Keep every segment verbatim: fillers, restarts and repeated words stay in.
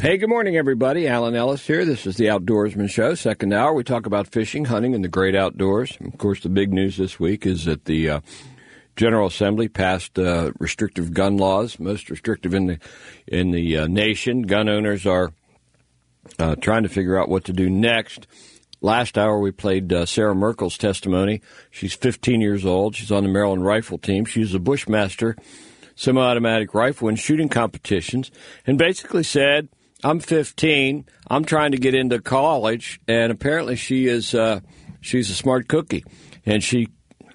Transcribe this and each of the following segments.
Hey, good morning, everybody. Alan Ellis here. This is the Outdoorsman Show, second hour. We talk about fishing, hunting, and the great outdoors. Of course, the big news this week is that the uh, General Assembly passed uh, restrictive gun laws, most restrictive in the in the uh, nation. Gun owners are uh, trying to figure out what to do next. Last hour, we played uh, Sarah Merkel's testimony. She's fifteen years old. She's on the Maryland rifle team. She's a Bushmaster semi-automatic rifle in shooting competitions, and basically said, I'm fifteen. I'm trying to get into college, and apparently she is uh, she's a smart cookie. And she,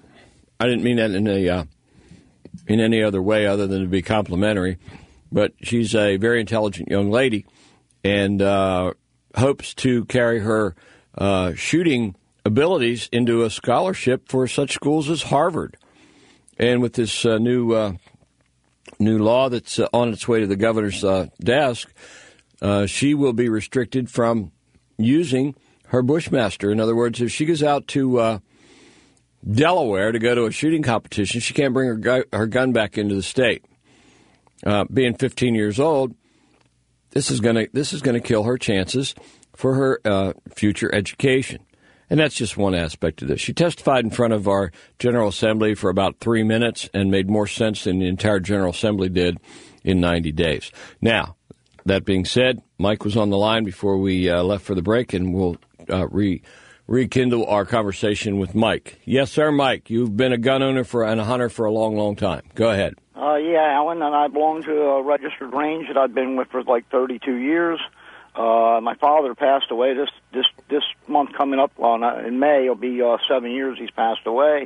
I didn't mean that in a uh, in any other way other than to be complimentary, but she's a very intelligent young lady, and uh, hopes to carry her uh, shooting abilities into a scholarship for such schools as Harvard. And with this uh, new uh, new law that's uh, on its way to the governor's uh, desk, Uh, she will be restricted from using her Bushmaster. In other words, if she goes out to uh, Delaware to go to a shooting competition, she can't bring her, gu- her gun back into the state. Uh, being fifteen years old, this is going to this is going to kill her chances for her uh, future education. And that's just one aspect of this. She testified in front of our General Assembly for about three minutes and made more sense than the entire General Assembly did in ninety days. Now, that being said, Mike was on the line before we uh, left for the break, and we'll uh, re- rekindle our conversation with Mike. Yes, sir, Mike. You've been a gun owner for and a hunter for a long, long time. Go ahead. Uh, yeah, Alan, and I belong to a registered range that I've been with for like thirty-two years. Uh, my father passed away this this this month coming up. Well, not, in May, it'll be uh, seven years he's passed away.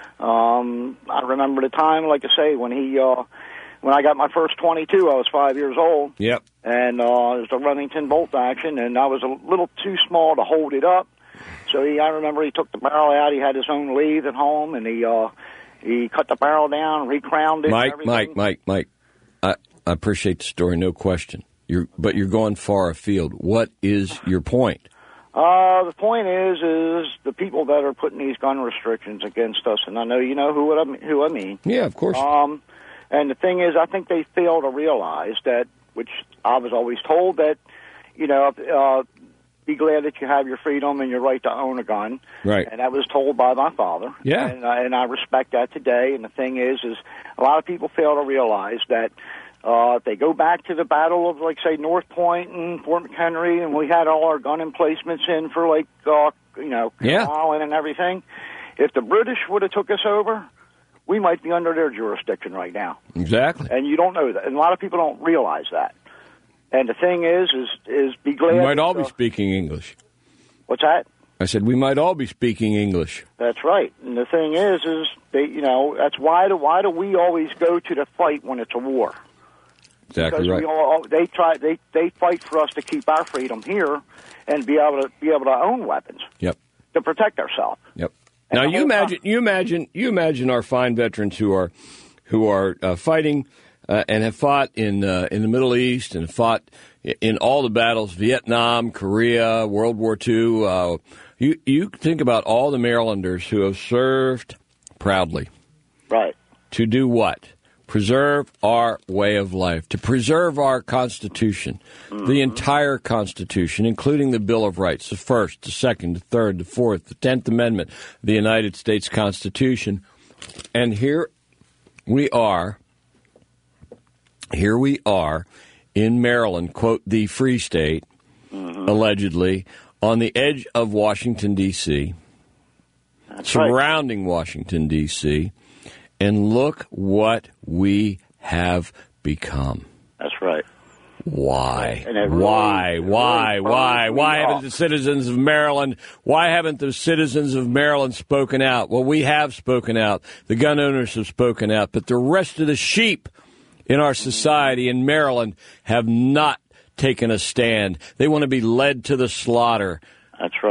Um, I remember the time, like I say, when he. Uh, When I got my first twenty-two, I was five years old. Yep. And uh, it was a Remington bolt action, and I was a little too small to hold it up. So he, I remember he took the barrel out. He had his own lathe at home, and he uh, he cut the barrel down, recrowned it. Mike, and everything. Mike, Mike, Mike. I, I appreciate the story, no question. You're, but you're going far afield. What is your point? Uh, the point is, is the people that are putting these gun restrictions against us, and I know you know who I mean, who I mean. Yeah, of course. Um. And the thing is, I think they fail to realize that, which I was always told, that, you know, uh, be glad that you have your freedom and your right to own a gun. Right. And that was told by my father. Yeah. And, uh, and I respect that today. And the thing is, is a lot of people fail to realize that uh, they go back to the battle of, like, say, North Point and Fort McHenry, and we had all our gun emplacements in for, like, uh, you know, yeah. Island and everything. If the British would have took us over, we might be under their jurisdiction right now. Exactly. And you don't know that. And a lot of people don't realize that. And the thing is, is, is be glad. We might all uh, be speaking English. What's that? I said we might all be speaking English. That's right. And the thing is, is they, you know, that's why do why do we always go to the fight when it's a war? Exactly because right. We all, they try, they they fight for us to keep our freedom here and be able to be able to own weapons. Yep. To protect ourselves. Yep. Now you imagine, you imagine, you imagine our fine veterans who are, who are uh, fighting uh, and have fought in uh, in the Middle East and fought in all the battles: Vietnam, Korea, World War Two. Uh, you you think about all the Marylanders who have served proudly, right? To do what? Preserve our way of life, to preserve our Constitution, mm-hmm. the entire Constitution, including the Bill of Rights, the First, the Second, the Third, the Fourth, the Tenth Amendment, the United States Constitution. And here we are, here we are in Maryland, quote, the Free State, mm-hmm. allegedly, on the edge of Washington, D C, That's surrounding right. Washington, D C, and look what we have become. That's right. Why? Really, why? Why? really why? Why haven't off. the citizens of Maryland, why haven't the citizens of Maryland spoken out? Well, we have spoken out. The gun owners have spoken out. But the rest of the sheep in our society in Maryland have not taken a stand. They want to be led to the slaughter. That's right.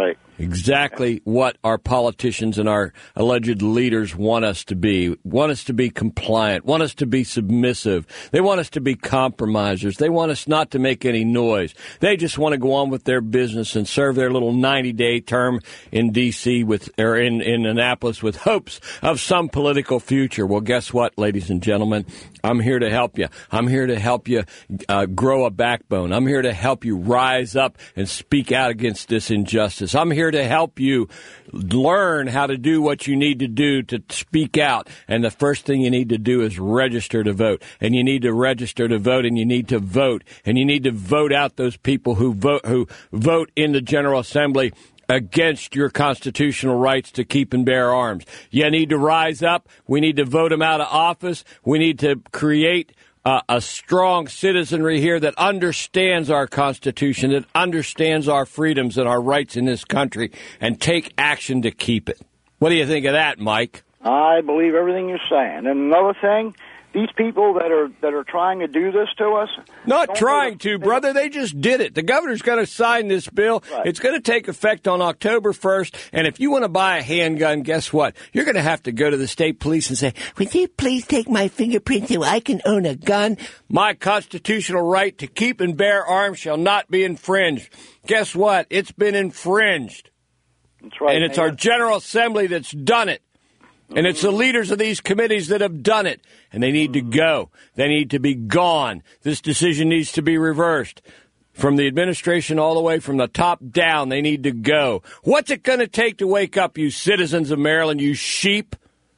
Exactly what our politicians and our alleged leaders want us to be. Want us to be compliant. Want us to be submissive. They want us to be compromisers. They want us not to make any noise. They just want to go on with their business and serve their little ninety-day term in D C with or in, in Annapolis with hopes of some political future. Well, guess what, ladies and gentlemen? I'm here to help you. I'm here to help you uh, grow a backbone. I'm here to help you rise up and speak out against this injustice. I'm here to help you learn how to do what you need to do to speak out. And the first thing you need to do is register to vote. And you need to register to vote, and you need to vote. And you need to vote out those people who vote who vote in the General Assembly against your constitutional rights to keep and bear arms. You need to rise up. We need to vote them out of office. We need to create uh, a strong citizenry here that understands our Constitution, that understands our freedoms and our rights in this country, and take action to keep it. What do you think of that, Mike? I believe everything you're saying. And another thing, these people that are that are trying to do this to us... Not trying to, brother. They just did it. The governor's going to sign this bill. Right. It's going to take effect on October first. And if you want to buy a handgun, guess what? You're going to have to go to the state police and say, would you please take my fingerprint so I can own a gun? My constitutional right to keep and bear arms shall not be infringed. Guess what? It's been infringed. That's right. And it's man. Our General Assembly that's done it. And it's the leaders of these committees that have done it. And they need to go. They need to be gone. This decision needs to be reversed. From the administration all the way from the top down, they need to go. What's it going to take to wake up, you citizens of Maryland, you sheep?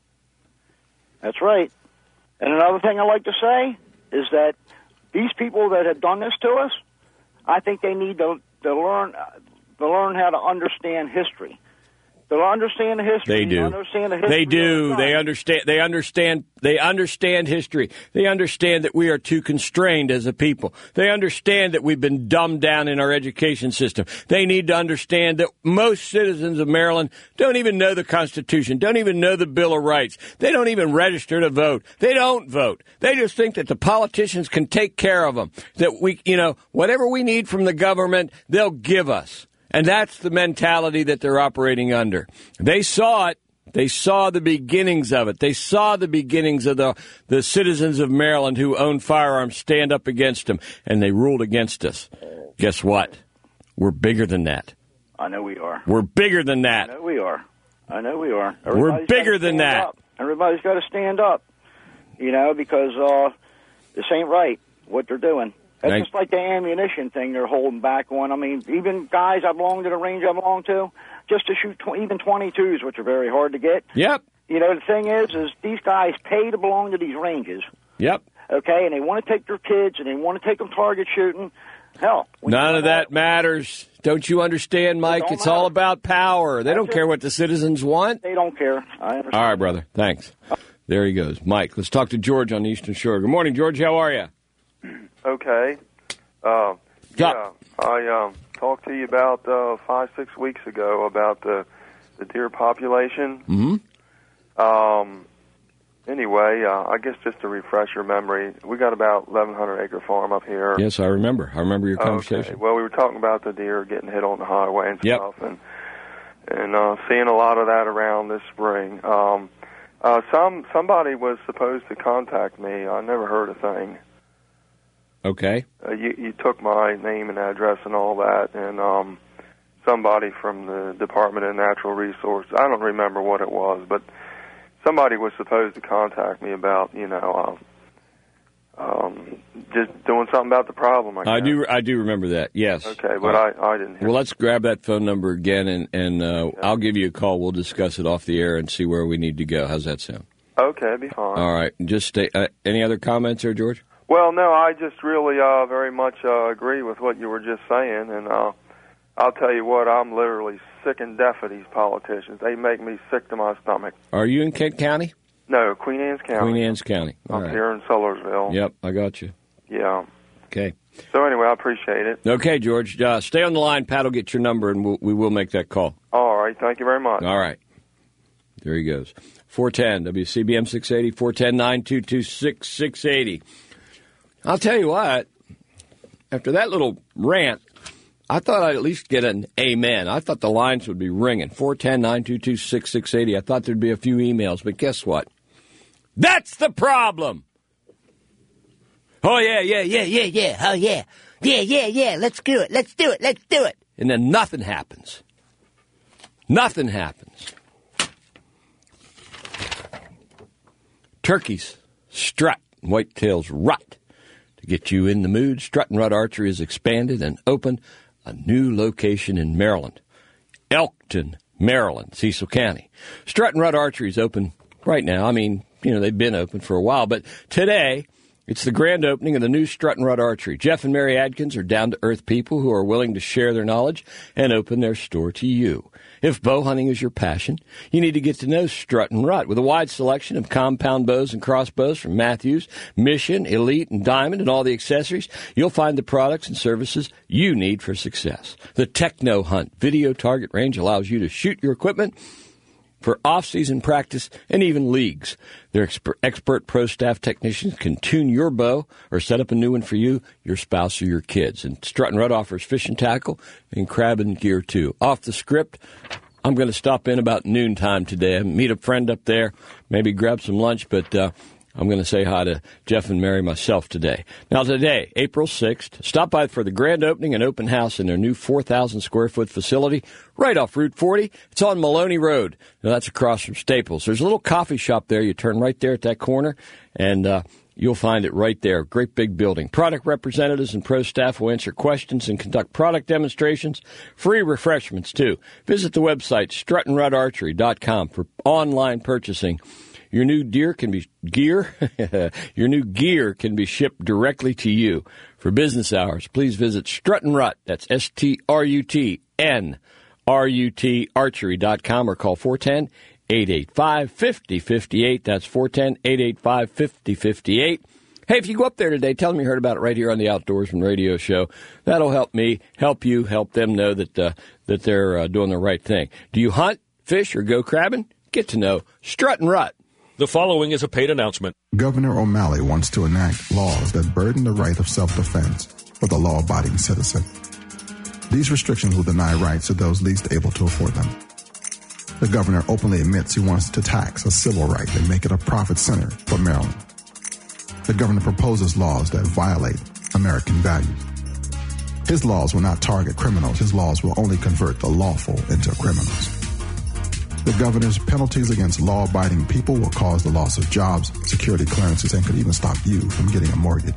That's right. And another thing I like to say is that these people that have done this to us, I think they need to, to learn to learn how to understand history. They understand the history. They do. Understand the history they do. They understand. They understand. They understand history. They understand that we are too constrained as a people. They understand that we've been dumbed down in our education system. They need to understand that most citizens of Maryland don't even know the Constitution, don't even know the Bill of Rights. They don't even register to vote. They don't vote. They just think that the politicians can take care of them. That we, you know, whatever we need from the government, they'll give us. And that's the mentality that they're operating under. They saw it. They saw the beginnings of it. They saw the beginnings of the, the citizens of Maryland who own firearms stand up against them, and they ruled against us. Guess what? We're bigger than that. I know we are. We're bigger than that. I know we are. I know we are. Everybody's We're bigger than that. Up. Everybody's got to stand up, you know, because uh, this ain't right, what they're doing. That's Thanks. Just like the ammunition thing they're holding back on. I mean, even guys I belong to the range I belong to, just to shoot tw- even twenty-twos, which are very hard to get. Yep. You know, the thing is, is these guys pay to belong to these ranges. Yep. Okay, and they want to take their kids, and they want to take them target shooting. Hell. None of that matters. Don't you understand, Mike? It it's matter. all about power. They That's don't it. care what the citizens want. They don't care. I understand. All right, brother. Thanks. There he goes. Mike, let's talk to George on the Eastern Shore. Good morning, George. How are you? Okay. Uh, yeah, I um, talked to you about uh, five, six weeks ago about the, the deer population. Mm-hmm. Um, anyway, uh, I guess just to refresh your memory, we got about eleven hundred acre farm up here. Yes, I remember. I remember your conversation. Okay. Well, we were talking about the deer getting hit on the highway and yep. stuff, and and uh, seeing a lot of that around this spring. Um, uh, some somebody was supposed to contact me. I never heard a thing. Okay. Uh, you, you took my name and address and all that, and um, somebody from the Department of Natural Resources, I don't remember what it was, but somebody was supposed to contact me about, you know, um, um, just doing something about the problem. I, I do I do remember that, yes. Okay, but uh, I, I didn't hear Well, let's grab that phone number again, and, and uh, yeah. I'll give you a call. We'll discuss it off the air and see where we need to go. How's that sound? Okay, it'd be fine. All right. Just stay. Uh, any other comments there, George? Well, no, I just really uh, very much uh, agree with what you were just saying, and uh, I'll tell you what, I'm literally sick and deaf of these politicians. They make me sick to my stomach. Are you in Kent County? No, Queen Anne's County. Queen Anne's County. All up right. here in Sillersville. Yep, I got you. Yeah. Okay. So anyway, I appreciate it. Okay, George, uh, stay on the line. Pat will get your number, and we'll, we will make that call. All right, thank you very much. All right. There he goes. four ten, W C B M six eighty, four ten, nine two two six, six eighty. I'll tell you what, after that little rant, I thought I'd at least get an amen. I thought the lines would be ringing. four one zero, nine two two, six six eight zero. I thought there'd be a few emails, but guess what? That's the problem. Oh, yeah, yeah, yeah, yeah, yeah. Oh, yeah. Yeah, yeah, yeah. Let's do it. Let's do it. Let's do it. And then nothing happens. Nothing happens. Turkeys strut and whitetails rut. To get you in the mood, Strut and Rut Archery has expanded and opened a new location in Maryland. Elkton, Maryland, Cecil County. Strut and Rut Archery is open right now. I mean, you know, they've been open for a while, but today it's the grand opening of the new Strut and Rut Archery. Jeff and Mary Adkins are down-to-earth people who are willing to share their knowledge and open their store to you. If bow hunting is your passion, you need to get to know Strut and Rut. With a wide selection of compound bows and crossbows from Matthews, Mission, Elite, and Diamond, and all the accessories, you'll find the products and services you need for success. The Techno Hunt video target range allows you to shoot your equipment for off-season practice and even leagues. Their exper- expert pro staff technicians can tune your bow or set up a new one for you, your spouse, or your kids. And Strut and Rut offers fishing tackle and crabbing gear, too. Off the script, I'm going to stop in about noontime today and meet a friend up there, maybe grab some lunch, but uh, I'm going to say hi to Jeff and Mary myself today. Now, today, April sixth, stop by for the grand opening and open house in their new four thousand square foot facility right off Route forty. It's on Maloney Road. Now, that's across from Staples. There's a little coffee shop there. You turn right there at that corner, and uh, you'll find it right there. Great big building. Product representatives and pro staff will answer questions and conduct product demonstrations. Free refreshments, too. Visit the website, strut and rut archery dot com, for online purchasing. Your new deer can be gear. Your new gear can be shipped directly to you. For business hours, please visit Strut and Rut. That's S T R U T N R U T archery dot com or call four one zero, eight eight five, five zero five eight. That's four one zero, eight eight five, five zero five eight. Hey, if you go up there today, tell them you heard about it right here on the Outdoorsman Radio Show. That'll help me, help you, help them know that uh, that they're uh, doing the right thing. Do you hunt, fish, or go crabbing? Get to know Strut and Rut. The following is a paid announcement. Governor O'Malley wants to enact laws that burden the right of self-defense for the law-abiding citizen. These restrictions will deny rights to those least able to afford them. The governor openly admits he wants to tax a civil right and make it a profit center for Maryland. The governor proposes laws that violate American values. His laws will not target criminals. His laws will only convert the lawful into criminals. The governor's penalties against law-abiding people will cause the loss of jobs, security clearances, and could even stop you from getting a mortgage.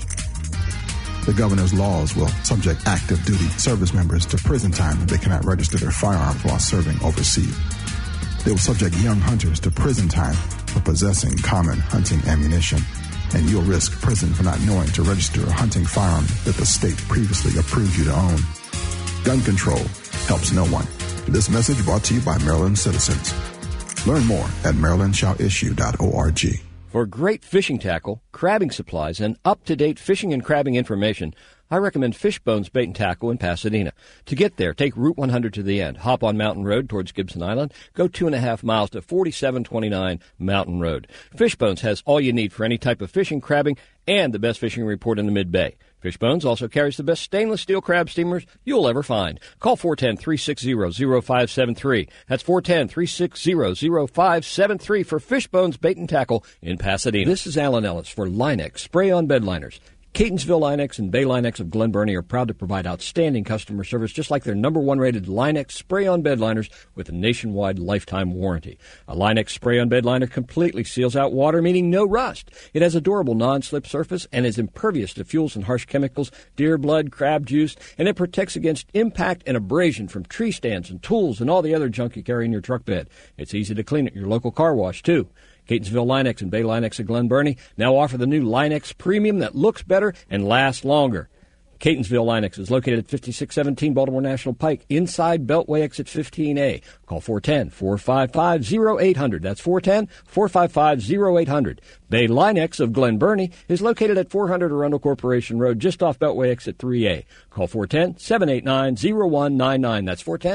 The governor's laws will subject active duty service members to prison time if they cannot register their firearms while serving overseas. They will subject young hunters to prison time for possessing common hunting ammunition, and you'll risk prison for not knowing to register a hunting firearm that the state previously approved you to own. Gun control helps no one. This message brought to you by Maryland citizens. Learn more at maryland shall issue dot org. For great fishing tackle, crabbing supplies, and up-to-date fishing and crabbing information, I recommend Fishbones Bait and Tackle in Pasadena. To get there, take Route one hundred to the end. Hop on Mountain Road towards Gibson Island. Go two and a half miles to forty-seven twenty-nine Mountain Road. Fishbones has all you need for any type of fishing, crabbing, and the best fishing report in the Mid-Bay. Fishbones also carries the best stainless steel crab steamers you'll ever find. Call four one zero, three six zero, zero five seven three. That's four one zero, three six zero, zero five seven three for Fishbones Bait and Tackle in Pasadena. This is Alan Ellis for Linex Spray-On Bed Liners. Catonsville Linex and Bay Linex of Glen Burnie are proud to provide outstanding customer service, just like their number one rated Linex spray-on bed liners with a nationwide lifetime warranty. A Linex spray-on bed liner completely seals out water, meaning no rust. It has a durable non-slip surface and is impervious to fuels and harsh chemicals, deer blood, crab juice, and it protects against impact and abrasion from tree stands and tools and all the other junk you carry in your truck bed. It's easy to clean at your local car wash, too. Catonsville Linex and Bay Linex of Glen Burnie now offer the new Linex Premium that looks better and lasts longer. Catonsville Linex is located at fifty-six seventeen Baltimore National Pike, inside Beltway exit fifteen A. Call four one zero, four five five, zero eight zero zero. That's four one zero, four five five, zero eight zero zero. Bay Linex of Glen Burnie is located at four hundred Arundel Corporation Road, just off Beltway exit three A. Call four one zero, seven eight nine, zero one nine nine. That's four one zero,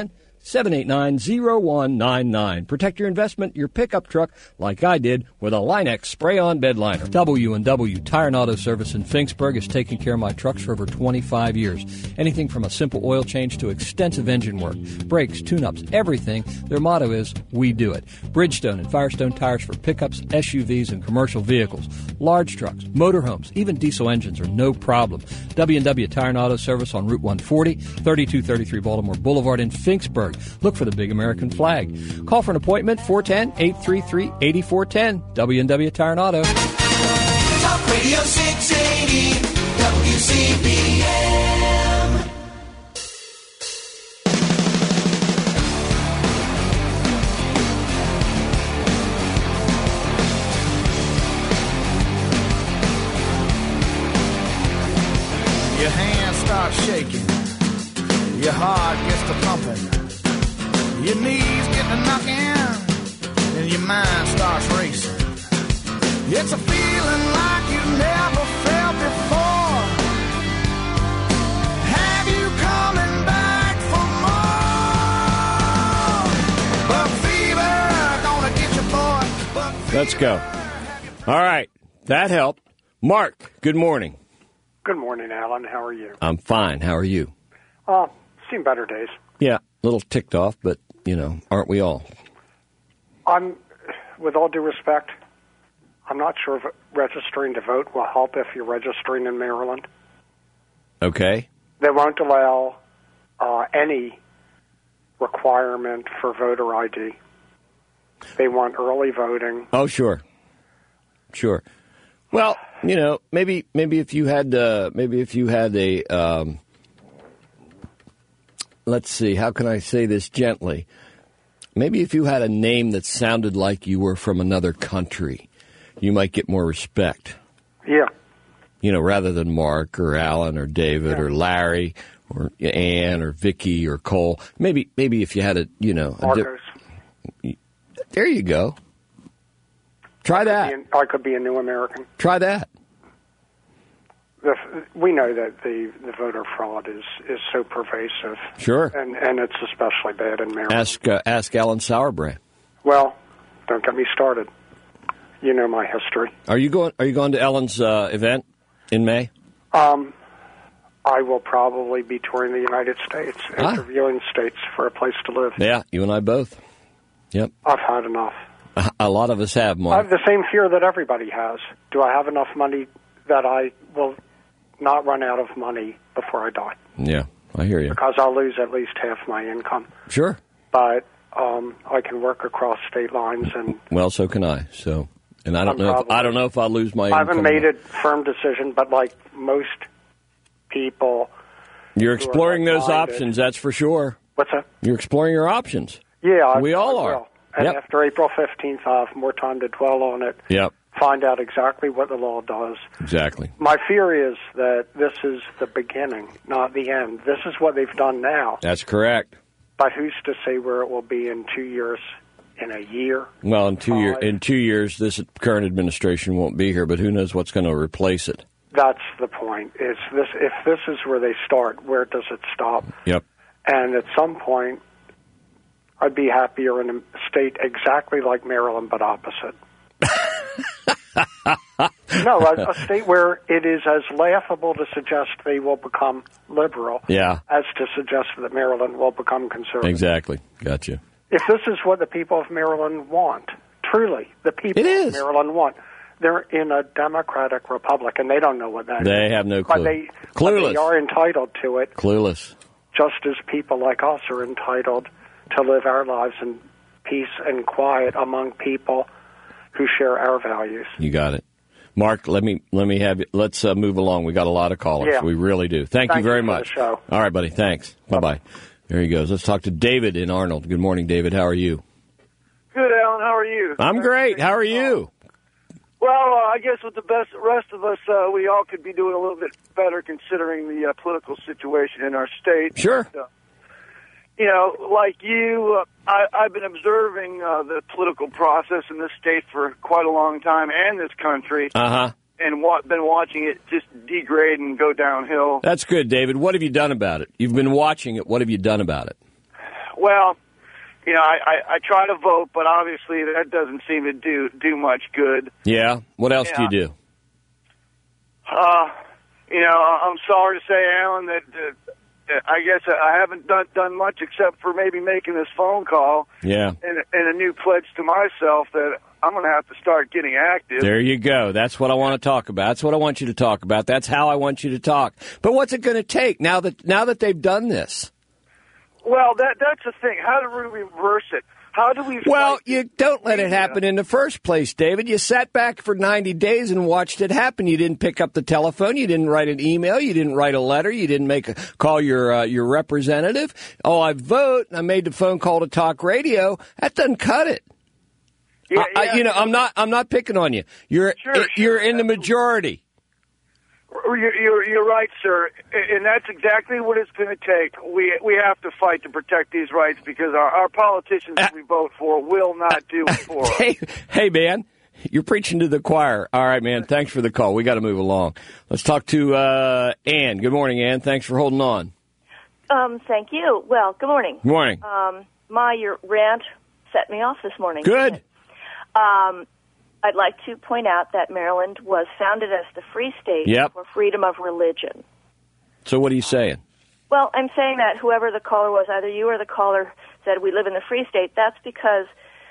seven eight nine, zero one nine nine. Protect your investment, your pickup truck, like I did with a Line-X spray-on bed liner. W and W Tire and Auto Service in Finksburg has taken care of my trucks for over twenty-five years. Anything from a simple oil change to extensive engine work, brakes, tune-ups, everything. Their motto is, we do it. Bridgestone and Firestone tires for pickups, S U Vs, and commercial vehicles. Large trucks, motorhomes, even diesel engines are no problem. W and W Tire and Auto Service on Route one forty, thirty-two thirty-three Baltimore Boulevard in Finksburg. Look for the big American flag. Call for an appointment, four one zero, eight three three, eight four one zero. W and W Tire and Auto. Talk Radio six eighty, W C B M. Your hands start shaking, your heart gets to pumping, your knees get to knocking, and your mind starts racing. It's a feeling like you never felt before. Have you coming back for more? But fever gonna get you, boy. But fever, Let's go. All right, that helped. Mark, good morning. Good morning, Alan. How are you? I'm fine. How are you? Uh, seen better days. Yeah, a little ticked off, but, you know, aren't we all? I'm, with all due respect, I'm not sure if registering to vote will help if you're registering in Maryland. Okay. They won't allow uh, any requirement for voter I D. They want early voting. Oh, sure. Sure. Well, you know, maybe maybe if you had uh, maybe if you had a um, let's see, how can I say this gently? Maybe if you had a name that sounded like you were from another country, you might get more respect. Yeah. You know, rather than Mark or Alan or David Yeah. or Larry or Ann or Vicky or Cole. Maybe maybe if you had a you know a Marcos. di- there you go. Try that. I could be a new American. Try that. The, we know that the, the voter fraud is, is so pervasive. Sure. And, and it's especially bad in Maryland. Ask uh, ask Alan Sauerbrand. Well, don't get me started. You know my history. Are you going? Are you going to Ellen's uh, event in May? Um, I will probably be touring the United States, Ah. interviewing states for a place to live. Yeah, you and I both. Yep. I've had enough. A, a lot of us have, I Mark. have the same fear that everybody has. Do I have enough money that I will not run out of money before I die? Yeah, I hear you. Because I'll lose at least half my income. Sure. But um, I can work across state lines, and Well, so can I. So, and I don't I'm know. If, probably- I don't know if I'll lose my. I haven't income. made a firm decision. But like most people, You're exploring those like-minded. options. That's for sure. what's that? You're exploring your options. Yeah, I, We all I are. will. And Yep. after April fifteenth, I'll have more time to dwell on it. Yep. Find out exactly what the law does. Exactly. My fear is that this is the beginning, not the end. This is what they've done now. That's correct. But who's to say where it will be in two years, in a year? Well, in two years, Five. in two years, this current administration won't be here, but who knows what's going to replace it? That's the point. Is this if this is where they start, where does it stop? Yep. And at some point, I'd be happier in a state exactly like Maryland, but opposite. No, a, a state where it is as laughable to suggest they will become liberal Yeah. as to suggest that Maryland will become conservative. Exactly. Gotcha. If this is what the people of Maryland want, truly, the people It is. of Maryland want, they're in a democratic republic, and they don't know what that is. They have no But clue. they, but Clueless. they are entitled to it, Clueless. just as people like us are entitled to live our lives in peace and quiet among people who share our values. You got it. Mark, let me let me have you. Let's uh, move along. We got a lot of callers. Yeah. We really do. Thank, Thank you very you for the much. show. All right, buddy. Thanks. Bye bye. There he goes. Let's talk to David in Arnold. Good morning, David. How are you? Good, Alan. How are you? I'm great. How are you? Well, uh, I guess with the best rest of us, uh, we all could be doing a little bit better considering the uh, political situation in our state. Sure. But, uh, you know, like you, uh, I, I've been observing uh, the political process in this state for quite a long time, and this country, Uh huh. and wa- been watching it just degrade and go downhill. That's good, David. What have you done about it? You've been watching it. What have you done about it? well, you know, I, I, I try to vote, but obviously that doesn't seem to do do much good. Yeah? What else Yeah. do you do? Uh, you know, I'm sorry to say, Alan, that uh, I guess I haven't done done much except for maybe making this phone call. Yeah. And, and a new pledge to myself that I'm going to have to start getting active. There you go. That's what I want to talk about. That's what I want you to talk about. That's how I want you to talk. But what's it going to take now that now that they've done this? Well, that that's the thing. How do we reverse it? How do we? Well, fight you don't let it happen in the first place, David. You sat back for ninety days and watched it happen. You didn't pick up the telephone. You didn't write an email. You didn't write a letter. You didn't make a call your uh, your representative. Oh, I vote. I made the phone call to talk radio. That doesn't cut it. Yeah, I, yeah. I, you know, I'm not. I'm not picking on you. You're Sure, sure, you're in the majority. You're, you're, you're right, sir, and that's exactly what it's going to take. We we have to fight to protect these rights because our, our politicians that we vote for will not do it for us. Hey, hey, man, you're preaching to the choir. All right, man. Thanks for the call. We got to move along. Let's talk to uh, Ann. Good morning, Ann. Thanks for holding on. Um, thank you. Well, good morning. Good morning. Um, my your rant set me off this morning. Good. Um, I'd like to point out that Maryland was founded as the free state Yep. for freedom of religion. So what are you saying? Well, I'm saying that whoever the caller was, either you or the caller, said we live in the free state. That's because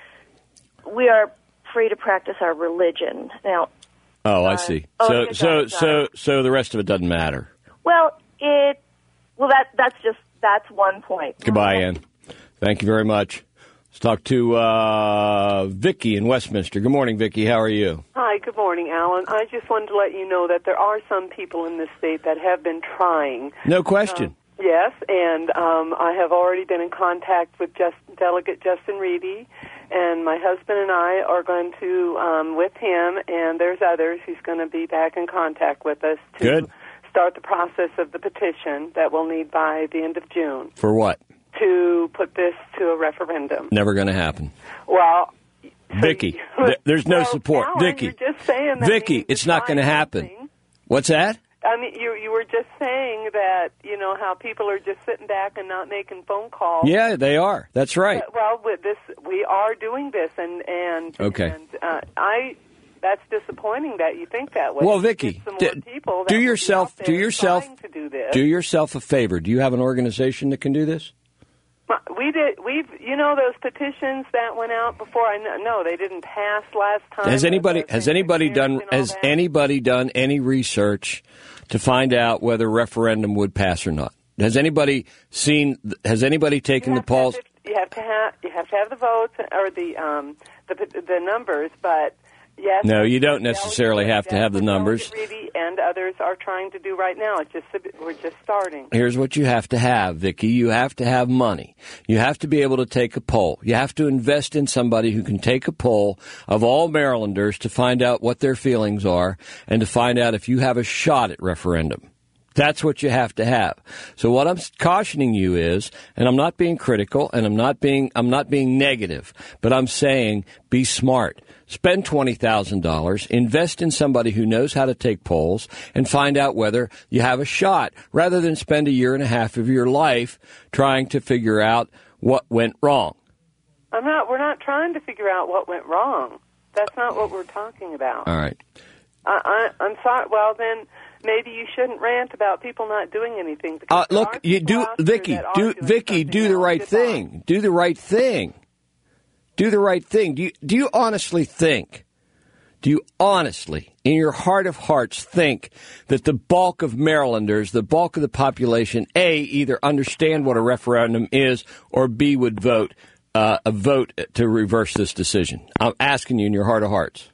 we are free to practice our religion. Now, Oh, I Uh, see. oh, So, it so, does, so, uh, so the rest of it doesn't matter. well, it well that that's just that's one point. Goodbye, Ann. Thank you very much. Let's talk to uh, Vicky in Westminster. Good morning, Vicky. How are you? Hi, good morning, Alan. I just wanted to let you know that there are some people in this state that have been trying. No question. Uh, yes, and um, I have already been in contact with just, Delegate Justin Reedy, and my husband and I are going to, um, with him, and there's others, he's going to be back in contact with us to Good. start the process of the petition that we'll need by the end of June For what? to put this to a referendum. Never going to happen. Well, Vicky, th- there's no well, support. Alan, Vicky, you're just saying that Vicky, means it's not going to happen. What's that? I mean, you you were just saying that, you know, how people are just sitting back and not making phone calls. Yeah, they are. That's right. Uh, well, with this, we are doing this, and and Okay. and uh, I. That's disappointing that you think that way. Well, Vicky, Get some d- more people that do will be yourself out do there yourself trying to do this. do yourself a favor. Do you have an organization that can do this? We did. We've, you know, those petitions that went out before. I know, no, they didn't pass last time. Has anybody The- the has anybody done and all has that. anybody done any research to find out whether referendum would pass or not? Has anybody seen? Has anybody taken You the have to have polls? fif- You have to have you have to have the votes or the um the the numbers, but yes. No, you don't necessarily have to have the numbers. Reedy and others are trying to do right now. It's just we're just starting. Here's what you have to have, Vicky. You have to have money. You have to be able to take a poll. You have to invest in somebody who can take a poll of all Marylanders to find out what their feelings are and to find out if you have a shot at referendum. That's what you have to have. So what I'm cautioning you is, and I'm not being critical and I'm not being I'm not being negative, but I'm saying be smart. Spend twenty thousand dollars, invest in somebody who knows how to take polls, and find out whether you have a shot, rather than spend a year and a half of your life trying to figure out what went wrong. I'm not. We're not trying to figure out what went wrong. That's not what we're talking about. All right. I, I, I'm sorry. Well, then maybe you shouldn't rant about people not doing anything. because Uh, there look, are you people do, out there Vicky. that are Do doing Vicky something do the else. right Goodbye. thing. Do the right thing. Do the right thing. Do you, do you honestly think? Do you honestly, in your heart of hearts, think that the bulk of Marylanders, the bulk of the population, A, either understand what a referendum is, or B, would vote uh, a vote to reverse this decision? I'm asking you in your heart of hearts.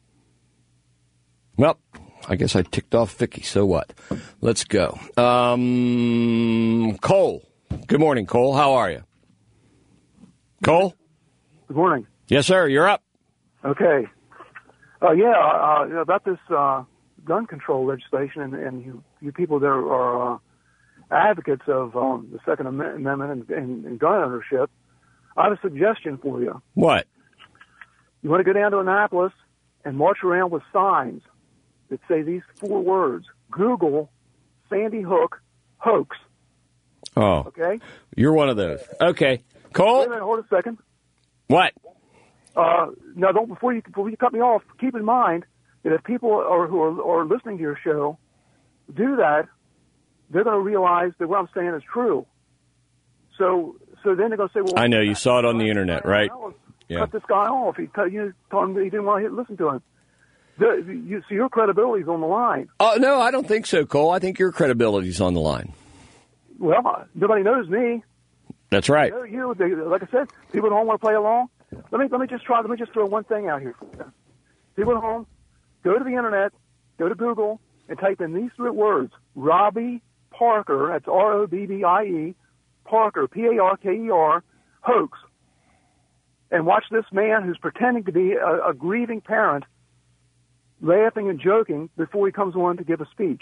Well, I guess I ticked off Vicky. So what? Let's go. Um, Cole. Good morning, Cole. How are you? Cole? Good morning. Yes, sir. You're up. Okay. Uh, yeah, uh, about this uh, gun control legislation, and, and you, you people that are uh, advocates of um, the Second Amendment and, and, and gun ownership, I have a suggestion for you. What? You want to go down to Annapolis and march around with signs that say these four words: Google Sandy Hook hoax. Oh. Okay? You're one of those. Okay. Cole? Wait a minute, hold a second. What? Uh, now, don't before you before you cut me off. Keep in mind that if people are who are, are listening to your show do that, they're going to realize that what I'm saying is true. So, so then they're going to say, "Well, I know you saw it on the internet, right?" Yeah. Cut this guy off. He cut, you told him that he didn't want to listen to him. The, you, so your credibility is on the line. Oh no, I don't think so, Cole. I think your credibility is on the line. Well, nobody knows me. That's right. You, you they, like I said, people at home want to play along. Let me let me just try. Let me just throw one thing out here. People at home, go to the internet, go to Google, and type in these three words: Robbie Parker. That's R O B B I E Parker, P A R K E R, hoax. And watch this man who's pretending to be a, a grieving parent, laughing and joking before he comes on to give a speech.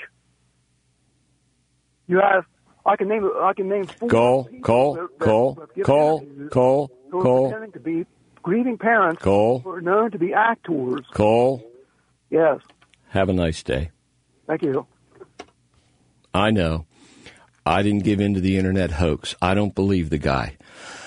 You have. I can name. I can name. Four Cole, Cole, that, Cole, that Cole, Cole, who are Cole. pretending to be grieving parents Cole. who are known to be actors. Cole. Yes. Have a nice day. Thank you. I know. I didn't give in to the internet hoax. I don't believe the guy.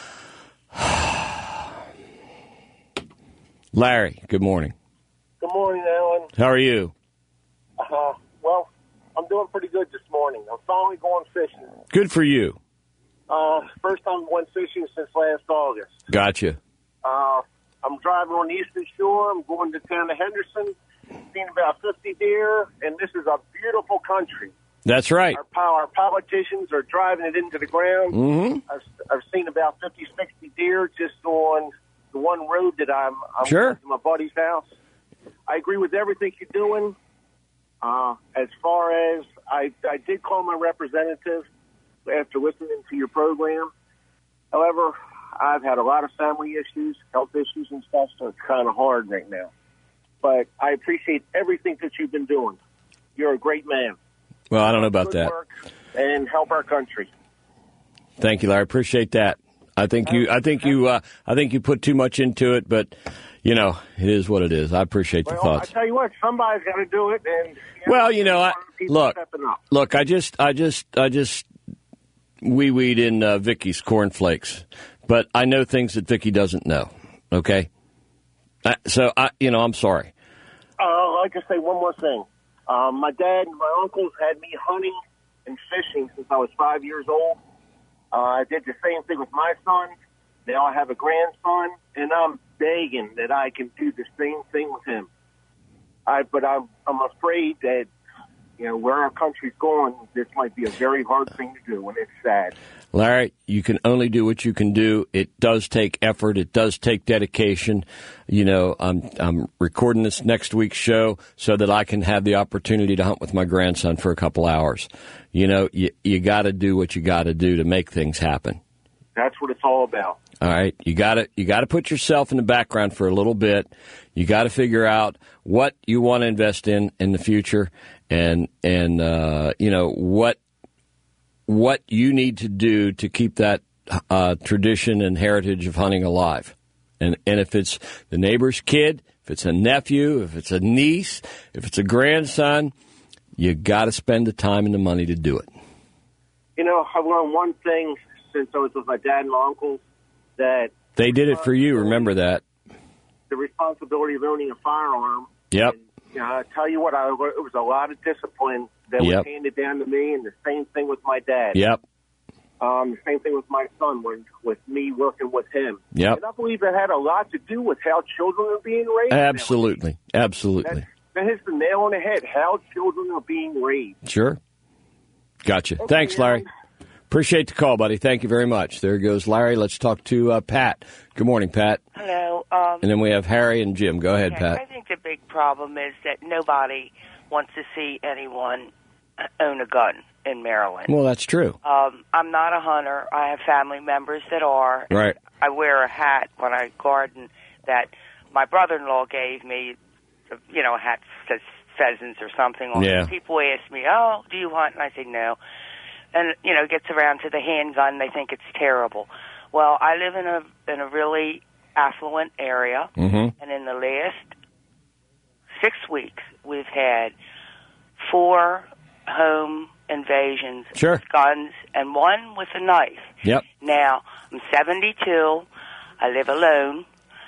Larry, good morning. Good morning, Alan. How are you? Uh, well, I'm doing pretty good this morning. I'm finally going fishing. Good for you. Uh, first time I went fishing since last August. Gotcha. Uh, I'm driving on the Eastern Shore. I'm going to town of Henderson. Seen about fifty deer, and this is a beautiful country. That's right. Our, our politicians are driving it into the ground. Mm-hmm. I've, I've seen about fifty, sixty deer just on the one road that I'm, I'm sure. to my buddy's house. I agree with everything you're doing. Uh, as far as I, I did call my representative after listening to your program. However, I've had a lot of family issues, health issues and stuff, so it's kind of hard right now. But I appreciate everything that you've been doing. You're a great man. Well, I don't know about Good that. work and help our country. Thank you, Larry. I appreciate that. I think you. I think you. Uh, I think you put too much into it, but you know, it is what it is. I appreciate the Well, thoughts. I tell you what, somebody's got to do it. And you know, Well, you know, I, people look, stepping up. look. I just, I just, I just wee weed in uh, Vicky's cornflakes, but I know things that Vicky doesn't know. Okay, uh, so I, you know, I'm sorry. Uh, like I say, one more thing. Um, my dad and my uncles had me hunting and fishing since I was five years old. Uh, I did the same thing with my son. Now I have a grandson, and I'm begging that I can do the same thing with him. I, but I'm, I'm afraid that, you know, where our country's going, this might be a very hard thing to do, and it's sad. Larry, you can only do what you can do. It does take effort. It does take dedication. You know, I'm I'm recording this next week's show so that I can have the opportunity to hunt with my grandson for a couple hours. You know, you, you got to do what you got to do to make things happen. That's what it's all about. All right, you got to you got to put yourself in the background for a little bit. You got to figure out what you want to invest in in the future, and and uh, you know what. what you need to do to keep that uh, tradition and heritage of hunting alive. And and if it's the neighbor's kid, if it's a nephew, if it's a niece, if it's a grandson, you got to spend the time and the money to do it. You know, I've learned one thing since I was with my dad and my uncles, that They did it for you, remember that. the responsibility of owning a firearm. Yep. You know, I tell you what, I, it was a lot of discipline that Yep. was handed down to me, and the same thing with my dad. Yep. Um, the same thing with my son, with, with me working with him. Yep. And I believe it had a lot to do with how children are being raised. Absolutely. Absolutely. That hits the nail on the head, how children are being raised. Sure. Gotcha. Thanks, Larry. Appreciate the call, buddy. Thank you very much. There goes Larry. Let's talk to uh, Pat. Good morning, Pat. Hello. Um, And then we have Harry and Jim. Go ahead, okay, I Pat. think the big problem is that nobody wants to see anyone own a gun in Maryland. Well, that's true. Um, I'm not a hunter. I have family members that are. Right. I wear a hat when I garden that my brother-in-law gave me, you know, a hat that says pheasants or something on Yeah. it. People ask me, oh, do you hunt? And I say, no. And, you know, it gets around to the handgun. They think it's terrible. Well, I live in a in a really affluent area, Mm-hmm. and in the last six weeks, we've had four home invasions Sure. with guns and one with a knife. Yep. Now, I'm seventy-two. I live alone.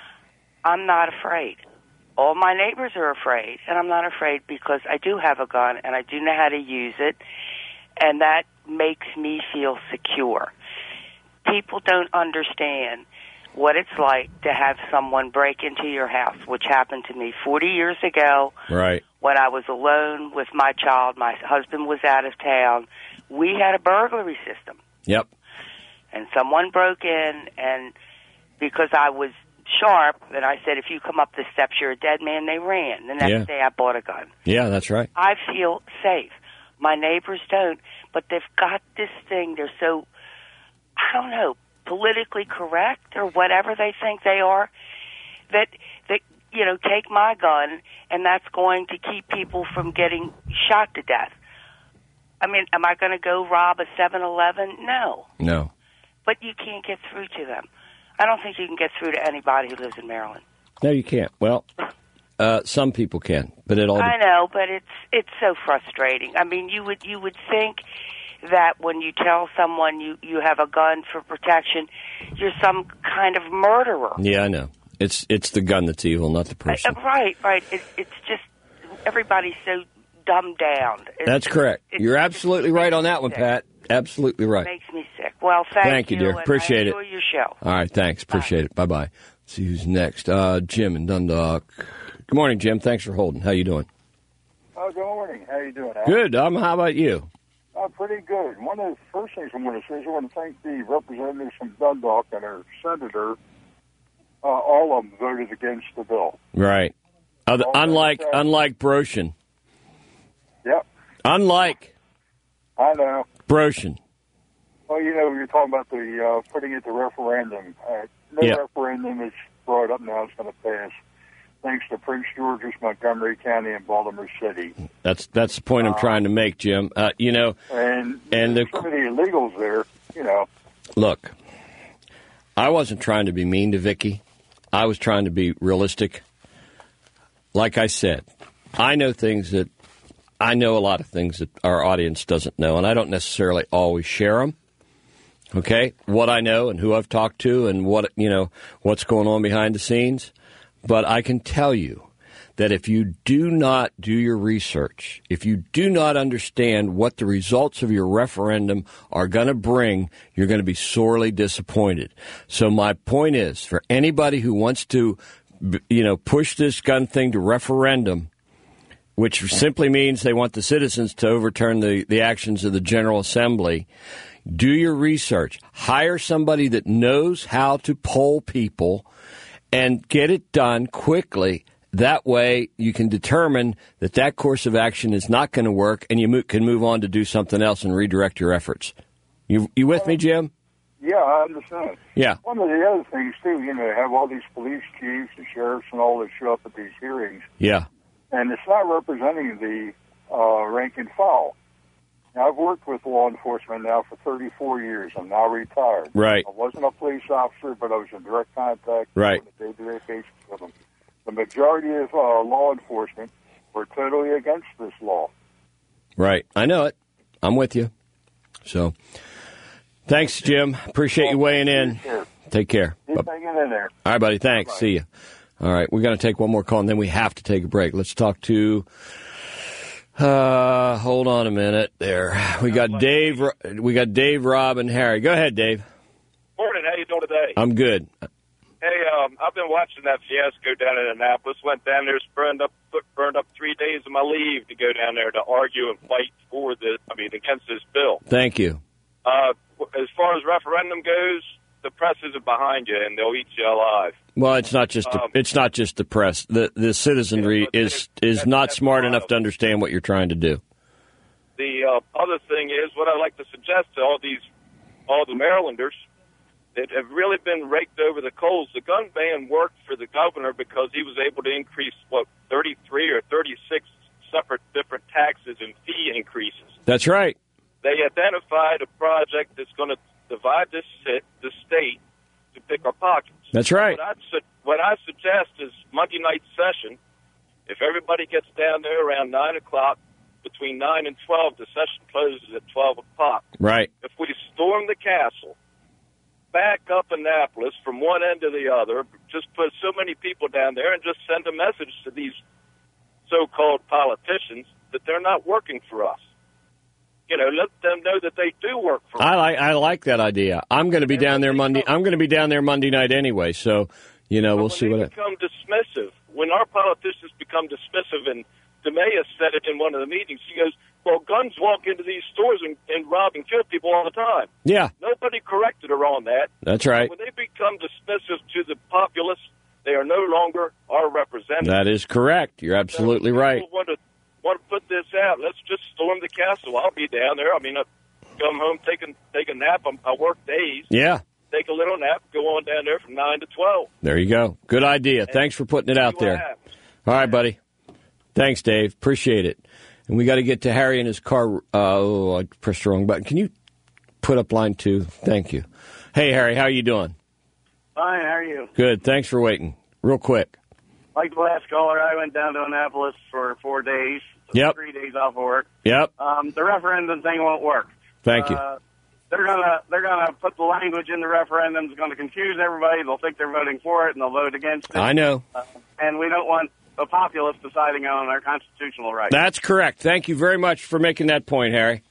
I'm not afraid. All my neighbors are afraid, and I'm not afraid because I do have a gun, and I do know how to use it, and that makes me feel secure. People don't understand what it's like to have someone break into your house, which happened to me forty years ago. Right. When I was alone with my child. My husband was out of town. We had a burglary system. Yep. And someone broke in, and because I was sharp, and I said, if you come up the steps, you're a dead man, they ran. The next Yeah. day I bought a gun. Yeah, that's right. I feel safe. My neighbors don't, but they've got this thing. They're so, I don't know, politically correct or whatever they think they are, that, that you know, take my gun, and that's going to keep people from getting shot to death. I mean, am I going to go rob a seven eleven? No. No. But you can't get through to them. I don't think you can get through to anybody who lives in Maryland. No, you can't. Well, uh, some people can, but it all. I know, but it's it's so frustrating. I mean, you would you would think that when you tell someone you, you have a gun for protection, you're some kind of murderer. Yeah, I know. It's it's the gun that's evil, not the person. Uh, right, right. It, it's just everybody's so dumbed down. It's, That's correct. it's- You're absolutely right on that one, Pat. Absolutely right. It makes me sick. Well, thank, Thank you, dear. and Appreciate I it. enjoy your show. All right, thanks. Appreciate it. Bye-bye. Let's see who's next. Uh, Jim in Dundalk. Good morning, Jim. Thanks for holding. How you doing? Oh, good morning. How you doing, Al? Good. Um, how about you? Uh, pretty good. One of the first things I want to say is I want to thank the representatives from Dundalk and our senator. Uh, all of them voted against the bill. Right. Uh, the- unlike unlike Broshin. Yep. Unlike I know. Broshin. Well, you know, you're talking about the uh, putting it to referendum. Uh, no Yeah. referendum is brought up now. It's going to pass. Thanks to Prince George's, Montgomery County, and Baltimore City. That's that's the point I'm trying to make, Jim. Uh, you know, And, and the, some of the illegals there, you know. look, I wasn't trying to be mean to Vicky. I was trying to be realistic. Like I said, I know things that I know a lot of things that our audience doesn't know, and I don't necessarily always share them. Okay, what I know and who I've talked to and what you know what's going on behind the scenes. But I can tell you that if you do not do your research, if you do not understand what the results of your referendum are going to bring, you're going to be sorely disappointed. So my point is, for anybody who wants to, you know, push this gun thing to referendum, which simply means they want the citizens to overturn the, the actions of the General Assembly, do your research. Hire somebody that knows how to poll people and get it done quickly. That way you can determine that that course of action is not going to work, and you mo- can move on to do something else and redirect your efforts. You you with me, Jim? Yeah, I understand. Yeah. One of the other things, too, you know, they have all these police chiefs and sheriffs and all that show up at these hearings, Yeah. and it's not representing the uh, rank and file. Now, I've worked with law enforcement now for thirty-four years. I'm now retired. Right. I wasn't a police officer, but I was in direct contact Right. on a day-to-day basis with them. The majority of uh, law enforcement were totally against this law. Right. I know it. I'm with you. So, thanks, Jim. Appreciate you weighing in. Take care. Keep hanging in there. All right, buddy. Thanks. See you. All right. We're going to take one more call, and then we have to take a break. Let's talk to... Uh, hold on a minute there. We got Dave, we got Dave, Rob, and Harry. Go ahead, Dave. Morning. How you doing today? I'm good. Hey, um, I've been watching that fiasco down in Annapolis. Went down there, burned up, burned up three days of my leave to go down there to argue and fight for this. I mean, against this bill. Thank you. Uh, as far as referendum goes, the press isn't behind you, and they'll eat you alive. Well, it's not just the, Um, it's not just the press. The the citizenry is is not smart enough to understand what you're trying to do. The uh, other thing is, what I'd like to suggest to all these, all the Marylanders that have really been raked over the coals, the gun ban worked for the governor because he was able to increase, what, thirty-three or thirty-six separate different taxes and fee increases. That's right. They identified a project that's going to divide this, this state to pick our pockets. That's right. What, I'd su- what I suggest is Monday night session, if everybody gets down there around nine o'clock, between nine and twelve, the session closes at twelve o'clock. Right. If we storm the castle back up Annapolis from one end to the other, just put so many people down there and just send a message to these so-called politicians that they're not working for us. You know, let them know that they do work for I us. like I like that idea. I'm going to be down there Monday. I'm going to be down there Monday night anyway. So, you know, But we'll when see they what. It, become dismissive, when our politicians become dismissive, and DeMaya said it in one of the meetings, she goes, well, guns walk into these stores and, and rob and kill people all the time. Yeah. Nobody corrected her on that. That's right. When they become dismissive to the populace, they are no longer our representatives. That is correct. You're absolutely right. People want to, want to put this out. Let's just storm the castle. I'll be down there. I mean, I come home, take a, take a nap. I'm, I work days. Yeah. Take a little nap, go on down there from nine to twelve. There you go. Good idea. And Thanks for putting it out see what there. happens. All right, buddy. Thanks, Dave. Appreciate it. And we got to get to Harry in his car. Uh, oh, I pressed the wrong button. Can you put up line two? Thank you. Hey, Harry, how are you doing? Fine, how are you? Good. Thanks for waiting. Real quick. Like the last caller, I went down to Annapolis for four days. Yep. Three days off work. Yep. Um, the referendum thing won't work. Thank you. Uh, they're gonna they're gonna put the language in the referendum. It's going to confuse everybody. They'll think they're voting for it, and they'll vote against it. I know. Uh, and we don't want the populace deciding on our constitutional rights. That's correct. Thank you very much for making that point, Harry.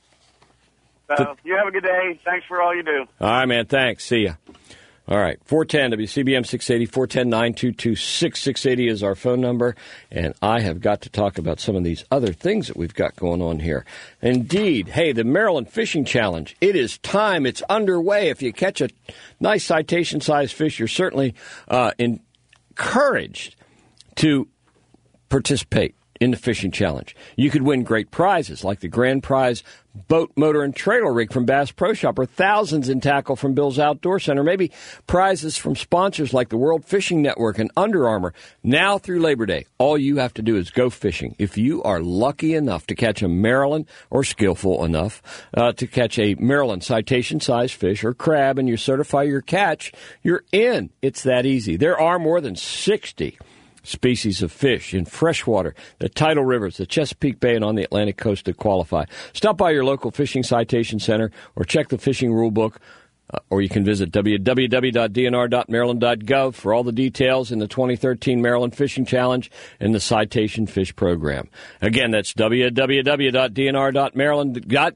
So you have a good day. Thanks for all you do. All right, man. Thanks. See ya. All right. four ten W C B M six eighty, four one zero, nine two two, six six eight zero is our phone number. And I have got to talk about some of these other things that we've got going on here. Indeed. Hey, the Maryland Fishing Challenge. It is time. It's underway. If you catch a nice citation-sized fish, you're certainly uh, encouraged to participate in the fishing challenge. You could win great prizes like the grand prize boat, motor, and trailer rig from Bass Pro Shop, or thousands in tackle from Bill's Outdoor Center. Maybe prizes from sponsors like the World Fishing Network and Under Armour. Now through Labor Day, all you have to do is go fishing. If you are lucky enough to catch a Maryland, or skillful enough uh, to catch a Maryland citation-sized fish or crab, and you certify your catch, you're in. It's that easy. There are more than sixty species of fish in freshwater, the tidal rivers, the Chesapeake Bay, and on the Atlantic coast that qualify. Stop by your local fishing citation center or check the fishing rule book, uh, or you can visit w w w dot d n r dot maryland dot gov for all the details in the twenty thirteen Maryland Fishing Challenge and the Citation Fish Program. Again, that's w w w dot d n r dot maryland dot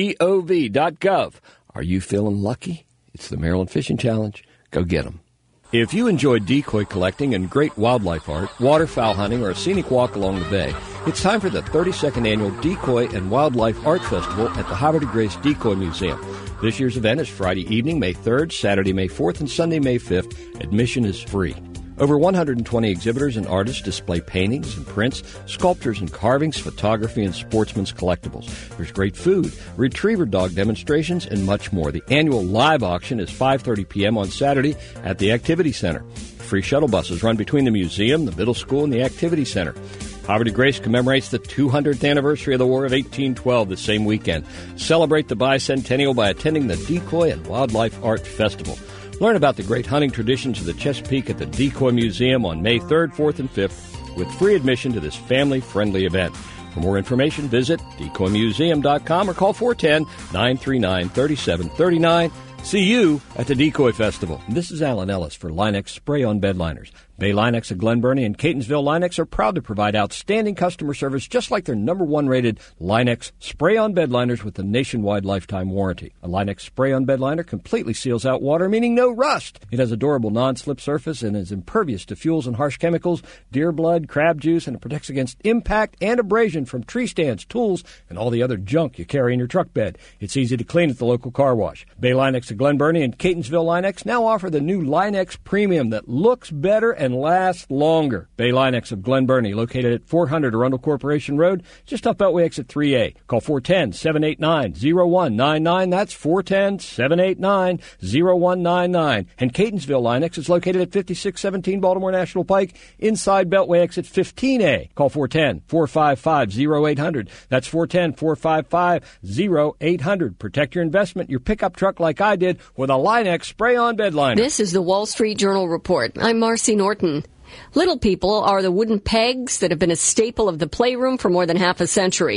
gov dot gov. Are you feeling lucky? It's the Maryland Fishing Challenge. Go get them. If you enjoy decoy collecting and great wildlife art, waterfowl hunting, or a scenic walk along the bay, it's time for the thirty-second Annual Decoy and Wildlife Art Festival at the Havre de Grace Decoy Museum. This year's event is Friday evening, May third, Saturday, May fourth, and Sunday, May fifth. Admission is free. Over one hundred twenty exhibitors and artists display paintings and prints, sculptures and carvings, photography, and sportsman's collectibles. There's great food, retriever dog demonstrations, and much more. The annual live auction is five thirty p.m. on Saturday at the Activity Center. Free shuttle buses run between the museum, the middle school, and the Activity Center. Havre de Grace commemorates the two hundredth anniversary of the War of eighteen twelve the same weekend. Celebrate the bicentennial by attending the Decoy and Wildlife Art Festival. Learn about the great hunting traditions of the Chesapeake at the Decoy Museum on May third, fourth, and fifth with free admission to this family-friendly event. For more information, visit decoy museum dot com or call four one zero, nine three nine, three seven three nine. See you at the Decoy Festival. This is Alan Ellis for Linex Spray-On Bed Liners. Bay Linex of Glen Burnie and Catonsville Linex are proud to provide outstanding customer service, just like their number one rated Linex Spray-On Bed Liners with a nationwide lifetime warranty. A Linex Spray-On Bed Liner completely seals out water, meaning no rust. It has a durable non-slip surface and is impervious to fuels and harsh chemicals, deer blood, crab juice, and it protects against impact and abrasion from tree stands, tools, and all the other junk you carry in your truck bed. It's easy to clean at the local car wash. Bay Linex of Glen Burnie and Catonsville Linex now offer the new Linex Premium that looks better and lasts longer. Bay Linex of Glen Burnie, located at four hundred Arundel Corporation Road, just off Beltway exit three A. Call four one zero, seven eight nine, zero one nine nine. That's four one zero, seven eight nine, zero one nine nine. And Catonsville Linex is located at fifty-six seventeen Baltimore National Pike, inside Beltway exit fifteen A. Call four one zero, four five five, zero eight zero zero. That's four one zero, four five five, zero eight zero zero. Protect your investment, your pickup truck like I did, with a Linex Spray-On Bed Liner. This is the Wall Street Journal Report. I'm Marcy Norton. Little people are the wooden pegs that have been a staple of the playroom for more than half a century.